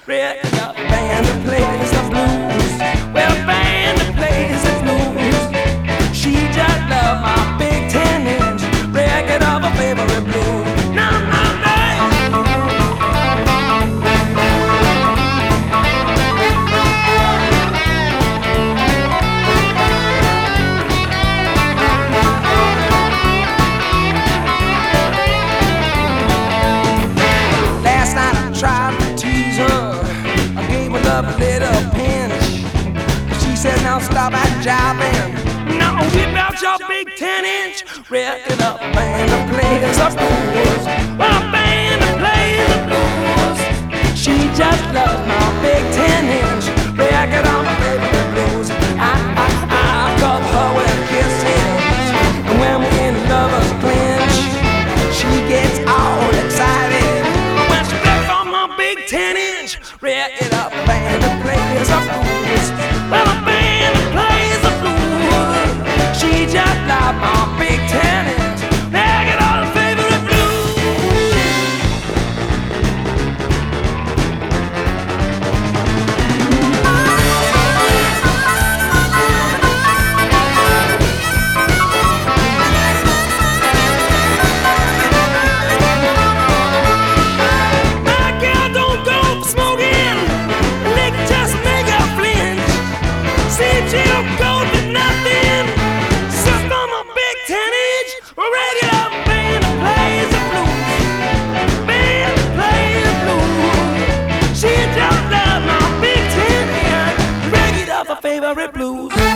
Record up, band that plays the blues. Well, band that plays the blues. She just loved my big 10-inch record of her favorite blues. No, no, no. Last night I tried to tease her. I gave her a little pinch. She said, now stop that jiving. Now whip out your big 10-inch record up, band that plays the blues. Well, a band that plays the blues. She just loves my big 10-inch record on my favorite blues. I cover her with kisses, and when we're in lovers clinch, she gets all excited when she plays on my big 10-inch record up, band that plays the blues. Well, a band that plays the blues. She just loves my big 10-inch record on her favorite blues. My girl don't go for smoking, lick just make her flinch. See, she don't go for nothing, just on my big 10-inch regular band that plays the blues. Band that plays the blues. She just loves my big 10-inch regular of her favorite blues.